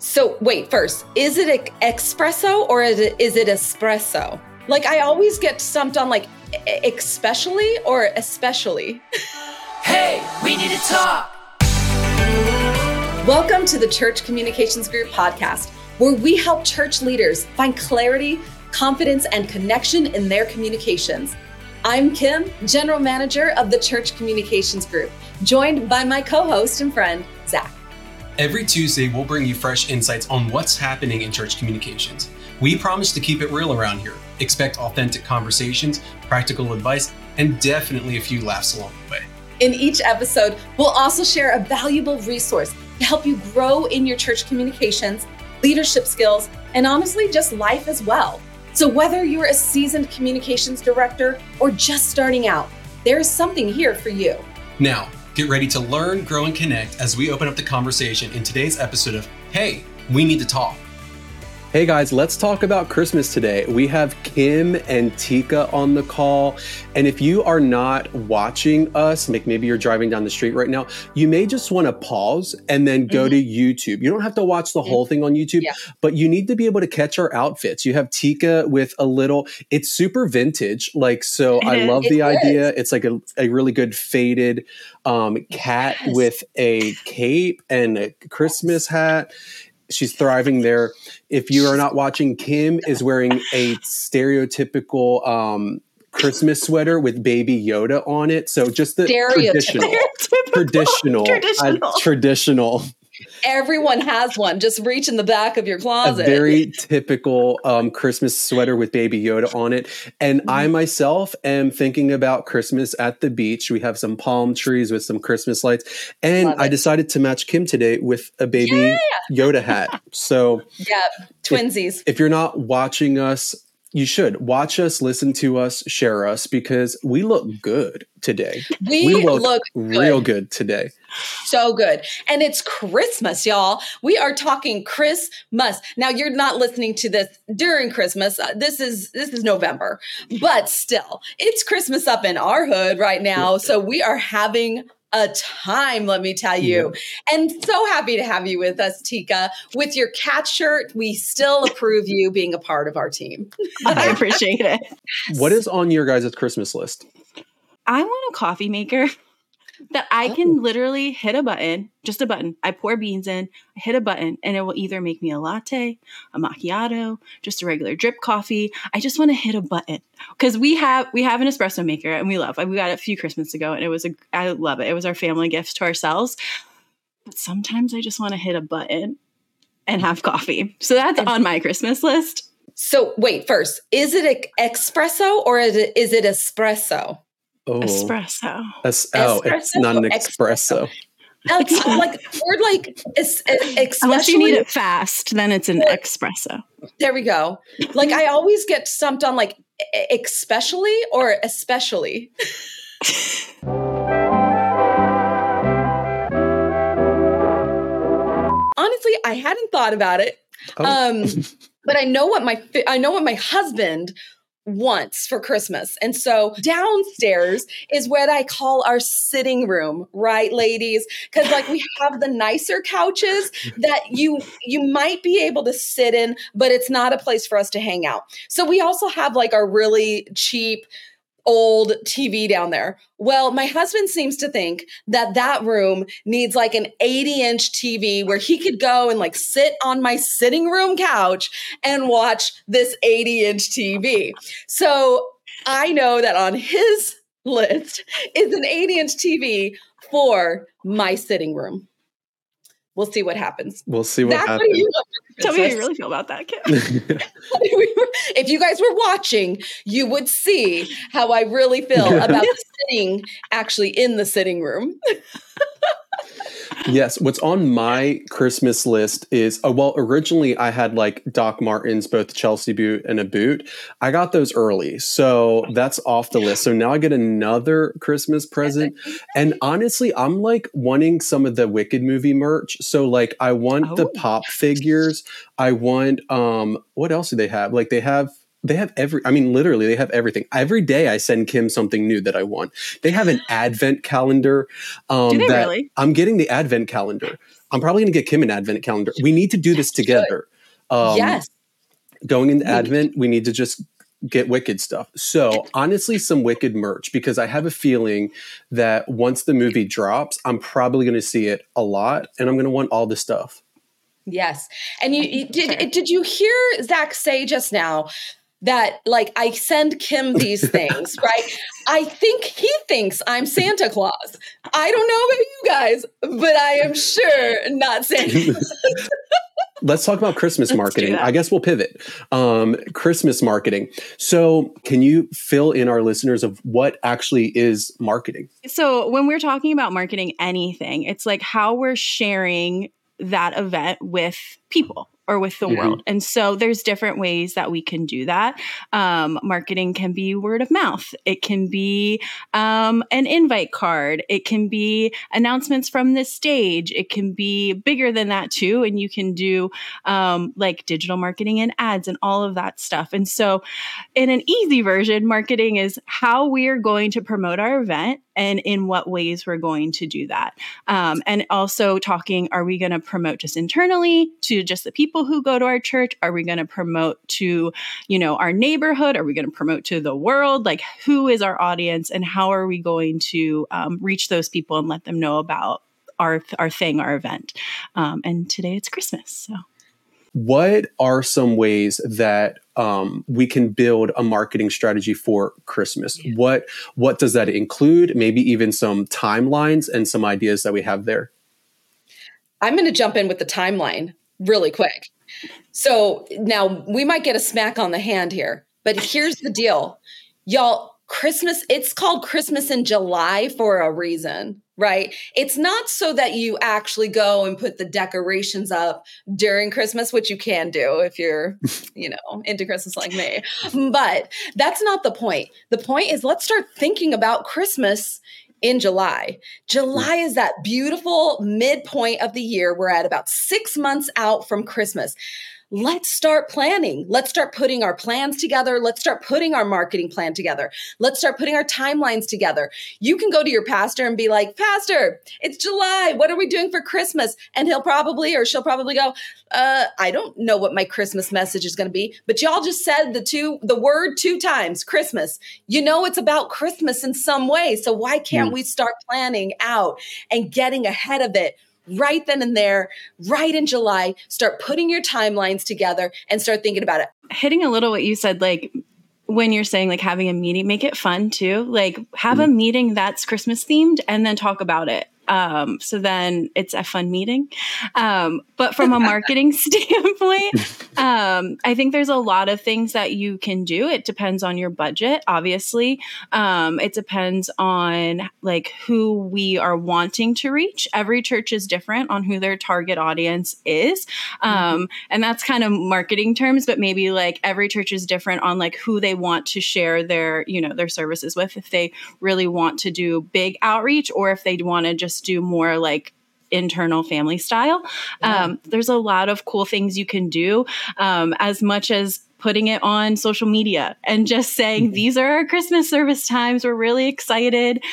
So wait, first, is it espresso or is it espresso? Like I always get stumped on like especially or especially. Hey, we need to talk. Welcome to the Church Communications Group podcast, where we help church leaders find clarity, confidence, and connection in their communications. I'm Kim, General Manager of the Church Communications Group, joined by my co-host and friend, Zach. Every Tuesday, we'll bring you fresh insights on what's happening in church communications. We promise to keep it real around here. Expect authentic conversations, practical advice, and definitely a few laughs along the way. In each episode, we'll also share a valuable resource to help you grow in your church communications, leadership skills, and honestly, just life as well. So whether you're a seasoned communications director or just starting out, there is something here for you. Now, get ready to learn, grow, and connect as we open up the conversation in today's episode of Hey, We Need to Talk. Hey guys, let's talk about Christmas today. We have Kim and Tika on the call. And if you are not watching us, maybe you're driving down the street right now, you may just want to pause and then go to YouTube. You don't have to watch the whole thing on YouTube, but you need to be able to catch our outfits. You have Tika with it's super vintage. I love the idea. It's like a really good faded cat with a cape and a Christmas hat. She's thriving there. If you are not watching, Kim is wearing a stereotypical Christmas sweater with Baby Yoda on it. So just the traditional. Everyone has one. Just reach in the back of your closet. A very typical Christmas sweater with Baby Yoda on it. And I myself am thinking about Christmas at the beach. We have some palm trees with some Christmas lights. And I decided to match Kim today with a Baby Yoda hat. So twinsies. If you're not watching us, you should watch us, listen to us, share us, because we look good today. We look real good today. So good. And it's Christmas, y'all. We are talking Christmas. Now, you're not listening to this during Christmas. This is November, but still, it's Christmas up in our hood right now. So we are having a time, let me tell you. And so happy to have you with us, Tika. With your cat shirt, we still approve you being a part of our team. I appreciate it. What is on your guys' Christmas list? I want a coffee maker that I can literally hit a button, just a button. I pour beans in, I hit a button, and it will either make me a latte, a macchiato, just a regular drip coffee. I just want to hit a button because we have an espresso maker and we love it. We got it a few Christmas ago and I love it. It was our family gift to ourselves. But sometimes I just want to hit a button and have coffee. So that's on my Christmas list. So wait, first, is it espresso or is it espresso? Oh. Espresso. It's not an espresso. Unless you need it fast, then it's an espresso. There we go. I always get stumped on especially or especially. Honestly, I hadn't thought about it. But I know what my husband wants for Christmas. And so downstairs is what I call our sitting room, right, ladies? Because we have the nicer couches that you might be able to sit in, but it's not a place for us to hang out. So we also have our really cheap old TV down there. Well, my husband seems to think that room needs an 80-inch TV where he could go and sit on my sitting room couch and watch this 80-inch TV. So I know that on his list is an 80-inch TV for my sitting room. We'll see what happens. What happens. Tell me how you really feel about that, Kim. If you guys were watching, you would see how I really feel about sitting actually in the sitting room. Yes. What's on my Christmas list is, originally I had Doc Martens, both Chelsea boot and a boot. I got those early. So that's off the list. So now I get another Christmas present. And honestly, I'm wanting some of the Wicked movie merch. So I want the pop figures. I want, what else do they have? They have literally they have everything. Every day I send Kim something new that I want. They have an advent calendar. Do they really? I'm getting the advent calendar. I'm probably going to get Kim an advent calendar. We need to do this together. Yes. Going into Advent, we need to just get Wicked stuff. So honestly, some Wicked merch, because I have a feeling that once the movie drops, I'm probably going to see it a lot, and I'm going to want all the stuff. Yes. And did you hear Zach say just now that, like, I send Kim these things, right? I think he thinks I'm Santa Claus. I don't know about you guys, but I am sure not Santa. Let's talk about Christmas marketing. I guess we'll pivot. Christmas marketing. So can you fill in our listeners of what actually is marketing? So when we're talking about marketing anything, it's like how we're sharing that event with people or with the world. And so there's different ways that we can do that. Marketing can be word of mouth. It can be an invite card. It can be announcements from the stage. It can be bigger than that too. And you can do like digital marketing and ads and all of that stuff. And so in an easy version, marketing is how we're going to promote our event and in what ways we're going to do that. And also talking, are we going to promote just internally to just the people who go to our church? Are we going to promote to, our neighborhood? Are we going to promote to the world? Like, who is our audience and how are we going to reach those people and let them know about our thing, our event? And today it's Christmas. So what are some ways that we can build a marketing strategy for Christmas? Yeah. What does that include? Maybe even some timelines and some ideas that we have there. I'm going to jump in with the timeline really quick. So now we might get a smack on the hand here, but here's the deal. Y'all, Christmas, it's called Christmas in July for a reason, right? It's not so that you actually go and put the decorations up during Christmas, which you can do if you're, into Christmas like me. But that's not the point. The point is, let's start thinking about Christmas in July. July is that beautiful midpoint of the year. We're at about 6 months out from Christmas. Let's start planning. Let's start putting our plans together. Let's start putting our marketing plan together. Let's start putting our timelines together. You can go to your pastor and be like, Pastor, it's July. What are we doing for Christmas? And she'll probably go, I don't know what my Christmas message is going to be, but y'all just said the word 2 times, Christmas. It's about Christmas in some way. So why can't we start planning out and getting ahead of it? Right then and there, right in July, start putting your timelines together and start thinking about it. Hitting a little what you said, like when you're saying like having a meeting, make it fun too. Like have a meeting that's Christmas themed and then talk about it. So then it's a fun meeting. But from a marketing standpoint, I think there's a lot of things that you can do. It depends on your budget, obviously. It depends on like who we are wanting to reach. Every church is different on who their target audience is. And that's kind of marketing terms, but maybe like every church is different on like who they want to share their services with. If they really want to do big outreach or if they want to just do more like internal family style. There's a lot of cool things you can do, as much as putting it on social media and just saying, these are our Christmas service times. We're really excited.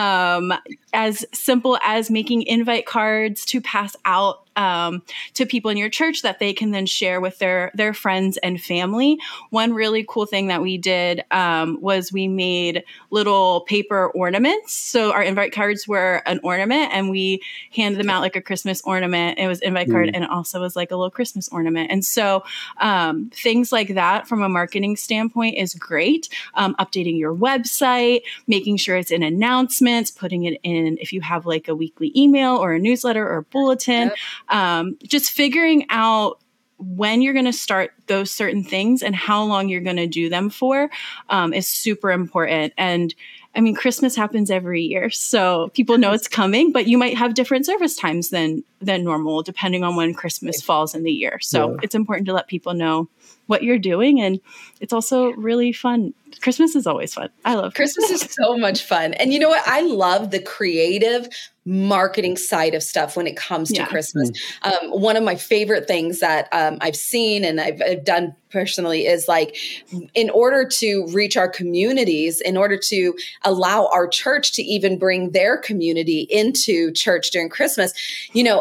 As simple as making invite cards to pass out to people in your church that they can then share with their friends and family. One really cool thing that we did was we made little paper ornaments. So our invite cards were an ornament and we handed them out like a Christmas ornament. It was invite card and it also was like a little Christmas ornament. And so things like that from a marketing standpoint is great. Updating your website, making sure it's in announcements, putting it in if you have like a weekly email or a newsletter or a bulletin. Just figuring out when you're going to start those certain things and how long you're going to do them for is super important. And I mean, Christmas happens every year, so people know it's coming, but you might have different service times than normal, depending on when Christmas falls in the year. So it's important to let people know what you're doing. And it's also really fun. Christmas is always fun. I love Christmas is so much fun. And you know what? I love the creative marketing side of stuff when it comes to Christmas. One of my favorite things that I've seen and I've done personally is like, in order to reach our communities, in order to allow our church to even bring their community into church during Christmas,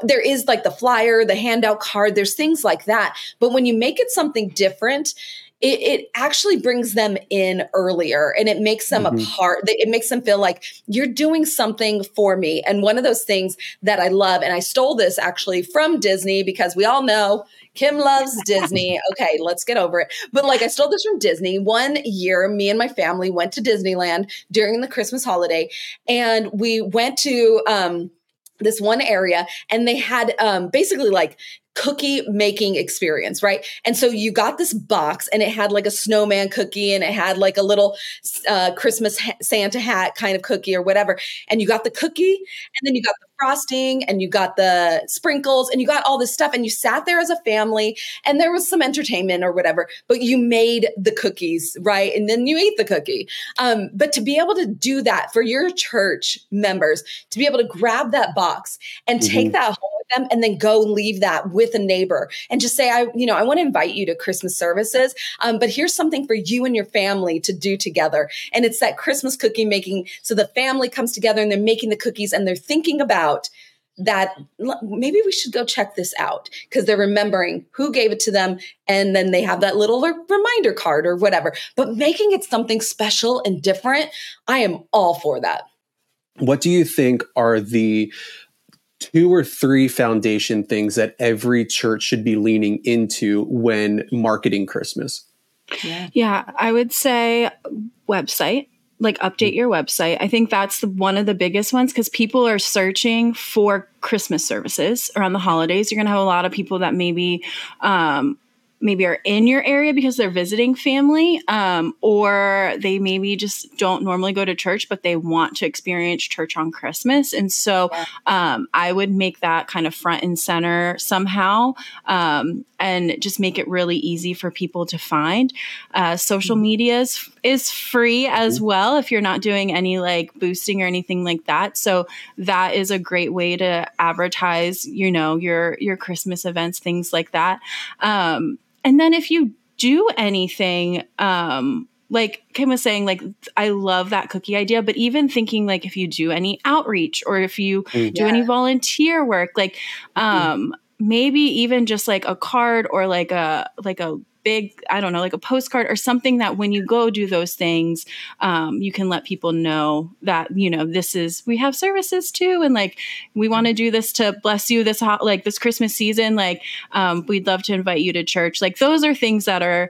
there is like the flyer, the handout card, there's things like that. But when you make it something different, it actually brings them in earlier and it makes them a part. It makes them feel like you're doing something for me. And one of those things that I love, and I stole this actually from Disney because we all know Kim loves Disney. Okay, let's get over it. But like I stole this from Disney. One year, me and my family went to Disneyland during the Christmas holiday, and we went to this one area, and they had basically like cookie making experience, right? And so you got this box and it had like a snowman cookie and it had like a little Christmas Santa hat kind of cookie or whatever. And you got the cookie and then you got the frosting and you got the sprinkles and you got all this stuff and you sat there as a family and there was some entertainment or whatever, but you made the cookies, right? And then you ate the cookie. But to be able to do that for your church members, to be able to grab that box and take that home with them and then go leave that with a neighbor and just say, I want to invite you to Christmas services, but here's something for you and your family to do together. And it's that Christmas cookie making. So the family comes together and they're making the cookies and they're thinking about that. Maybe we should go check this out because they're remembering who gave it to them. And then they have that little reminder card or whatever, but making it something special and different. I am all for that. What do you think are the 2 or 3 foundation things that every church should be leaning into when marketing Christmas? Yeah, I would say website, like update your website. I think that's one of the biggest ones because people are searching for Christmas services around the holidays. You're going to have a lot of people that maybe are in your area because they're visiting family, or they maybe just don't normally go to church, but they want to experience church on Christmas. And so I would make that kind of front and center somehow, and just make it really easy for people to find. Social media is free as well if you're not doing any like boosting or anything like that. So that is a great way to advertise, your Christmas events, things like that. And then if you do anything, like Kim was saying, like, I love that cookie idea, but even thinking like if you do any outreach or if you do any volunteer work, like maybe even just like a card or like a big, I don't know, like a postcard or something that when you go do those things, you can let people know that, we have services too. And like, we want to do this to bless you this Christmas season. Like, we'd love to invite you to church. Like those are things that are,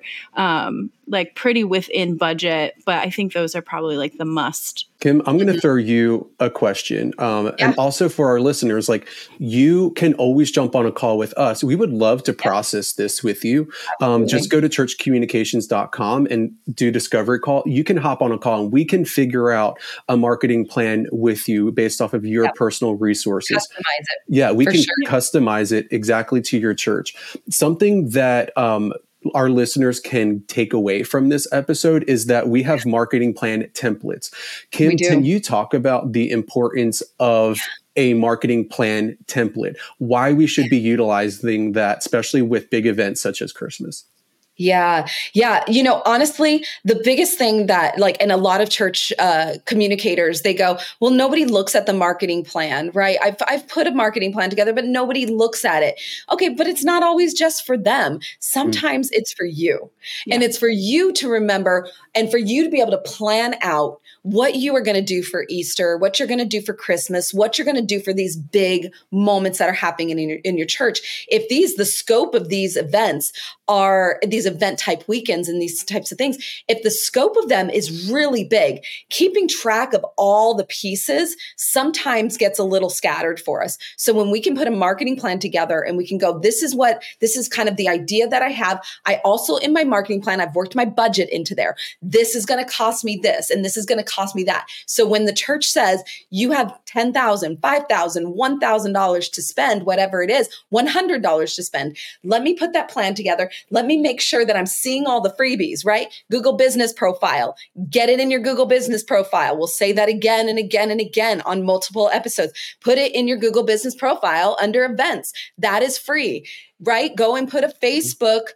like pretty within budget, but I think those are probably like the must. Kim, I'm going to throw you a question. And also for our listeners, like you can always jump on a call with us. We would love to process this with you. Just go to churchcommunications.com and do discovery call. You can hop on a call and we can figure out a marketing plan with you based off of your personal resources. Customize it. Yeah, we can customize it exactly to your church. Something that, our listeners can take away from this episode is that we have marketing plan templates. Kim, can you talk about the importance of a marketing plan template, why we should be utilizing that, especially with big events such as Christmas? Yeah. Honestly, the biggest thing that like, in a lot of church communicators, they go, well, nobody looks at the marketing plan, right? I've put a marketing plan together, but nobody looks at it. Okay. But it's not always just for them. Sometimes it's for you and it's for you to remember and for you to be able to plan out what you are going to do for Easter, what you're going to do for Christmas, what you're going to do for these big moments that are happening in your church. If the scope of these events are these event type weekends and these types of things, if the scope of them is really big, keeping track of all the pieces sometimes gets a little scattered for us. So when we can put a marketing plan together and we can go, this is kind of the idea that I have. I also, in my marketing plan, I've worked my budget into there. This is going to cost me this, and this is going to cost me that. So when the church says you have $10,000, $5,000, $1,000 to spend, whatever it is, $100 to spend, let me put that plan together. Let me make sure that I'm seeing all the freebies, right? Google Business Profile. Get it in your Google Business Profile. We'll say that again and again and again on multiple episodes. Put it in your Google Business Profile under events. That is free, right? Go and put a Facebook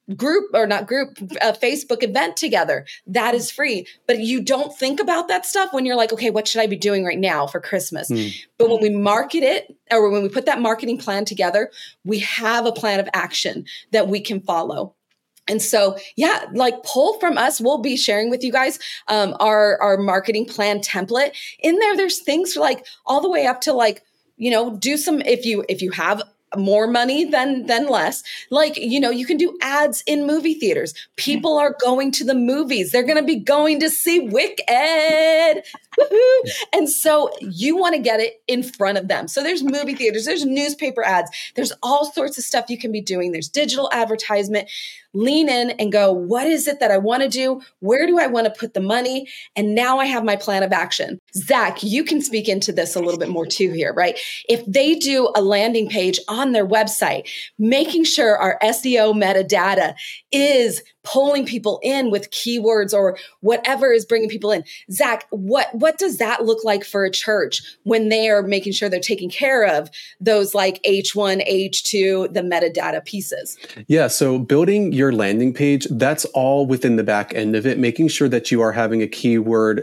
Facebook event together. That is free. But you don't think about that stuff when you're like, okay, what should I be doing right now for Christmas? But when we market it, or when we put that marketing plan together, we have a plan of action that we can follow. And so, yeah, like pull from us. We'll be sharing with you guys our marketing plan template. In there, there's things like all the way up to like, do some, if you have more money than less, like, you can do ads in movie theaters. People are going to the movies. They're going to be going to see Wicked. Woo-hoo. And so you want to get it in front of them. So there's movie theaters, there's newspaper ads, there's all sorts of stuff you can be doing. There's digital advertisement. Lean in and go, what is it that I want to do? Where do I want to put the money? And now I have my plan of action. Zach, you can speak into this a little bit more too here, right? If they do a landing page on their website, making sure our SEO metadata is pulling people in with keywords or whatever is bringing people in. Zach, what does that look like for a church when they are making sure they're taking care of those like H1, H2, the metadata pieces? Yeah. So building your landing page, that's all within the back end of it, making sure that you are having a keyword,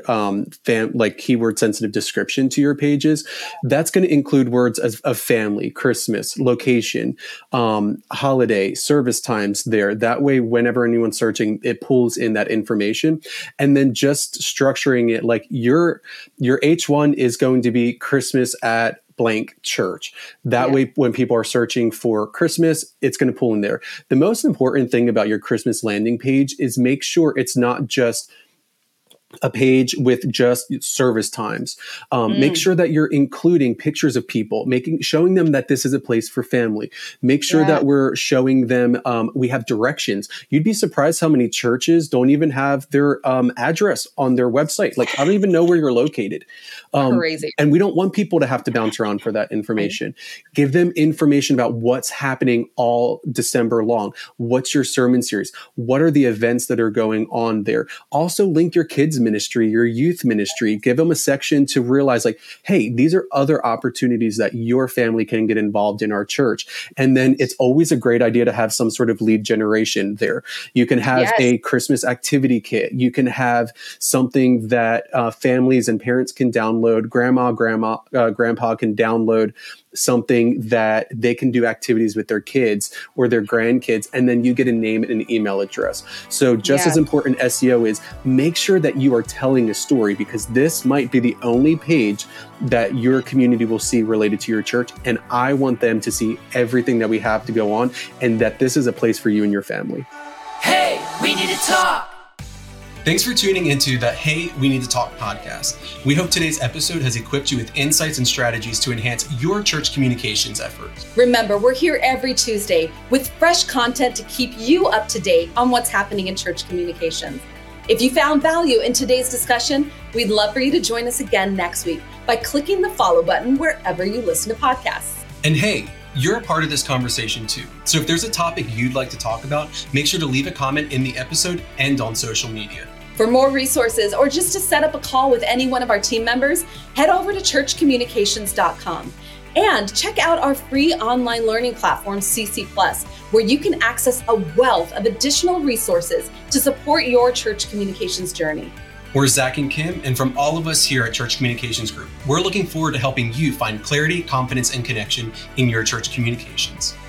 keyword sensitive description to your pages. That's going to include words of family, Christmas, location, holiday, service times there. That way, whenever anyone's searching, it pulls in that information. And then just structuring it like your H1 is going to be Christmas at blank church. That way, when people are searching for Christmas, it's going to pull in there. The most important thing about your Christmas landing page is make sure it's not just a page with just service times. Make sure that you're including pictures of people, showing them that this is a place for family. Make sure that we're showing them, we have directions. You'd be surprised how many churches don't even have their address on their website. Like, I don't even know where you're located. Crazy. And we don't want people to have to bounce around for that information. Give them information about what's happening all December long. What's your sermon series? What are the events that are going on there? Also link your kids ministry, your youth ministry. Give them a section to realize like, hey, these are other opportunities that your family can get involved in our church. And then it's always a great idea to have some sort of lead generation there. You can have a Christmas activity kit. You can have something that families and parents can download. Grandpa can download something that they can do activities with their kids or their grandkids, and then you get a name and an email address. So just as important SEO is, make sure that you are telling a story, because this might be the only page that your community will see related to your church. And I want them to see everything that we have to go on, and that this is a place for you and your family. Hey, we need to talk. Thanks for tuning into the Hey, We Need to Talk podcast. We hope today's episode has equipped you with insights and strategies to enhance your church communications efforts. Remember, we're here every Tuesday with fresh content to keep you up to date on what's happening in church communications. If you found value in today's discussion, we'd love for you to join us again next week by clicking the follow button wherever you listen to podcasts. And hey, you're a part of this conversation too. So if there's a topic you'd like to talk about, make sure to leave a comment in the episode and on social media. For more resources or just to set up a call with any one of our team members, head over to churchcommunications.com and check out our free online learning platform, CC+, where you can access a wealth of additional resources to support your church communications journey. We're Zach and Kim, and from all of us here at Church Communications Group, we're looking forward to helping you find clarity, confidence, and connection in your church communications.